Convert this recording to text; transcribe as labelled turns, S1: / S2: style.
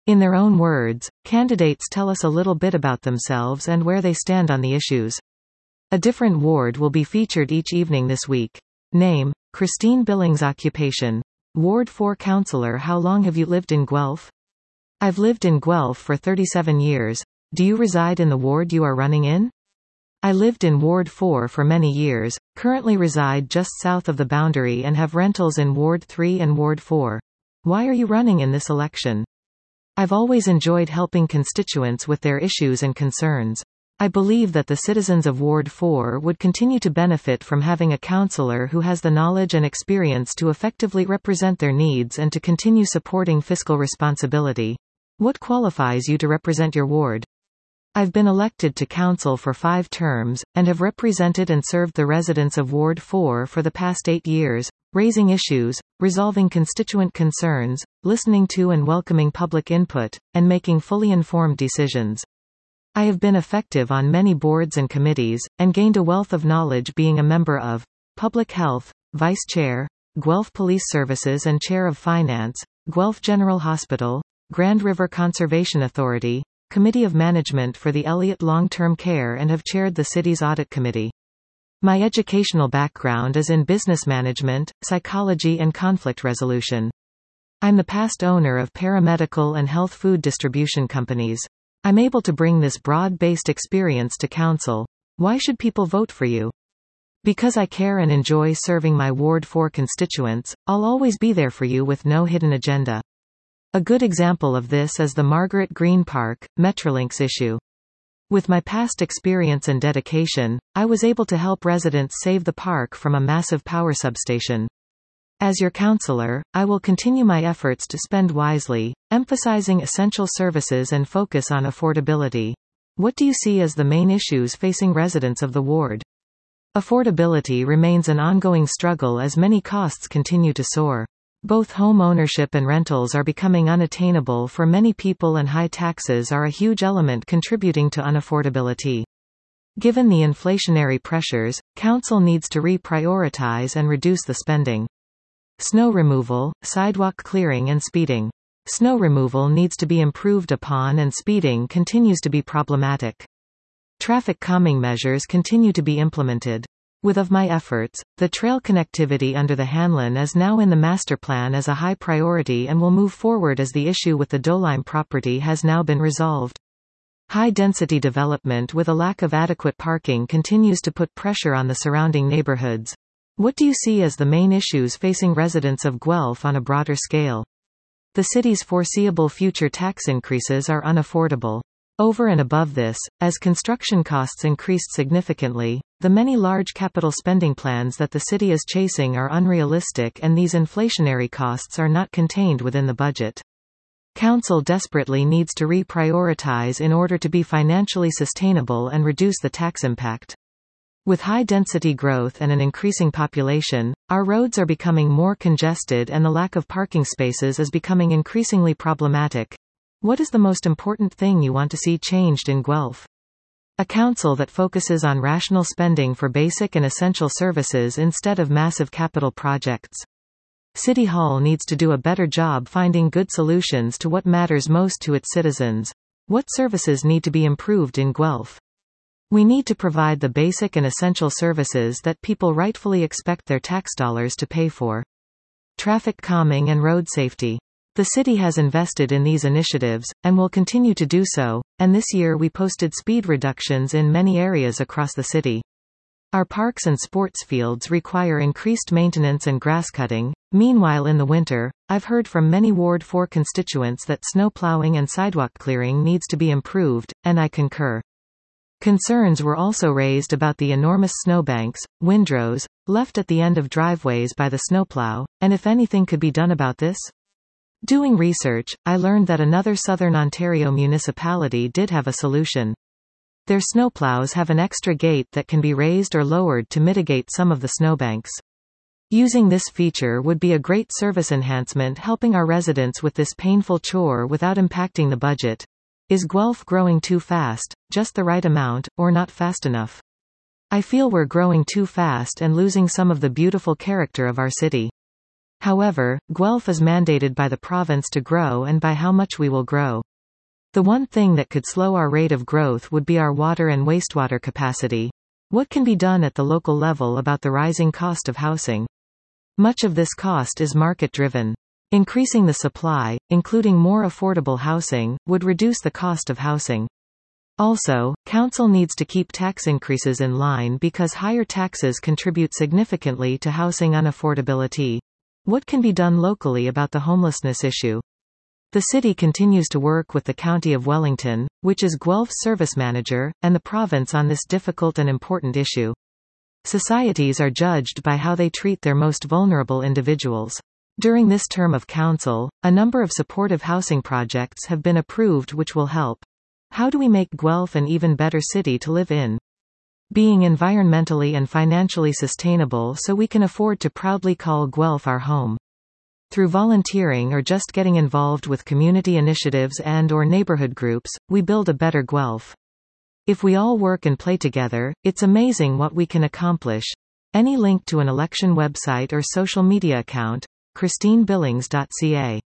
S1: In their own words, candidates tell us a little bit about themselves and where they stand on the issues. A different ward will be featured each evening this week. Name: Christine Billings. Occupation: Ward 4 Councillor. How long have you lived in Guelph? I've lived in Guelph for 37 years. Do you reside in the ward you are running in? I lived in Ward 4 for many years, currently reside just south of the boundary and have rentals in Ward 3 and Ward 4. Why are you running in this election? I've always enjoyed helping constituents with their issues and concerns. I believe that the citizens of Ward 4 would continue to benefit from having a councillor who has the knowledge and experience to effectively represent their needs and to continue supporting fiscal responsibility. What qualifies you to represent your ward? I've been elected to council for 5 terms, and have represented and served the residents of Ward 4 for the past 8 years, raising issues, resolving constituent concerns, listening to and welcoming public input, and making fully informed decisions. I have been effective on many boards and committees, and gained a wealth of knowledge being a member of Public Health, Vice Chair, Guelph Police Services and Chair of Finance, Guelph General Hospital, Grand River Conservation Authority, Committee of Management for the Elliott Long-Term Care, and have chaired the city's audit committee. My educational background is in business management, psychology and conflict resolution. I'm the past owner of paramedical and health food distribution companies. I'm able to bring this broad-based experience to council. Why should people vote for you? Because I care and enjoy serving my Ward 4 constituents, I'll always be there for you with no hidden agenda. A good example of this is the Margaret Green Park, Metrolinx issue. With my past experience and dedication, I was able to help residents save the park from a massive power substation. As your councillor, I will continue my efforts to spend wisely, emphasizing essential services and focus on affordability. What do you see as the main issues facing residents of the ward? Affordability remains an ongoing struggle as many costs continue to soar. Both home ownership and rentals are becoming unattainable for many people, and high taxes are a huge element contributing to unaffordability. Given the inflationary pressures, council needs to reprioritize and reduce the spending. Snow removal, sidewalk clearing and speeding. Snow removal needs to be improved upon and speeding continues to be problematic. Traffic calming measures continue to be implemented. With of my efforts, the trail connectivity under the Hanlon is now in the master plan as a high priority and will move forward as the issue with the Dolime property has now been resolved. High-density development with a lack of adequate parking continues to put pressure on the surrounding neighborhoods. What do you see as the main issues facing residents of Guelph on a broader scale? The city's foreseeable future tax increases are unaffordable. Over and above this, as construction costs increased significantly, the many large capital spending plans that the city is chasing are unrealistic, and these inflationary costs are not contained within the budget. Council desperately needs to reprioritize in order to be financially sustainable and reduce the tax impact. With high-density growth and an increasing population, our roads are becoming more congested and the lack of parking spaces is becoming increasingly problematic. What is the most important thing you want to see changed in Guelph? A council that focuses on rational spending for basic and essential services instead of massive capital projects. City Hall needs to do a better job finding good solutions to what matters most to its citizens. What services need to be improved in Guelph? We need to provide the basic and essential services that people rightfully expect their tax dollars to pay for. Traffic calming and road safety. The city has invested in these initiatives, and will continue to do so, and this year we posted speed reductions in many areas across the city. Our parks and sports fields require increased maintenance and grass cutting. Meanwhile, in the winter, I've heard from many Ward 4 constituents that snow plowing and sidewalk clearing needs to be improved, and I concur. Concerns were also raised about the enormous snowbanks, windrows, left at the end of driveways by the snowplow, and if anything could be done about this. Doing research, I learned that another southern Ontario municipality did have a solution. Their snowplows have an extra gate that can be raised or lowered to mitigate some of the snowbanks. Using this feature would be a great service enhancement, helping our residents with this painful chore without impacting the budget. Is Guelph growing too fast, just the right amount, or not fast enough? I feel we're growing too fast and losing some of the beautiful character of our city. However, Guelph is mandated by the province to grow and by how much we will grow. The one thing that could slow our rate of growth would be our water and wastewater capacity. What can be done at the local level about the rising cost of housing? Much of this cost is market-driven. Increasing the supply, including more affordable housing, would reduce the cost of housing. Also, council needs to keep tax increases in line because higher taxes contribute significantly to housing unaffordability. What can be done locally about the homelessness issue? The city continues to work with the County of Wellington, which is Guelph's service manager, and the province on this difficult and important issue. Societies are judged by how they treat their most vulnerable individuals. During this term of council, a number of supportive housing projects have been approved which will help. How do we make Guelph an even better city to live in? Being environmentally and financially sustainable so we can afford to proudly call Guelph our home. Through volunteering or just getting involved with community initiatives and/or neighborhood groups, we build a better Guelph. If we all work and play together, it's amazing what we can accomplish. Any link to an election website or social media account? ChristineBillings.ca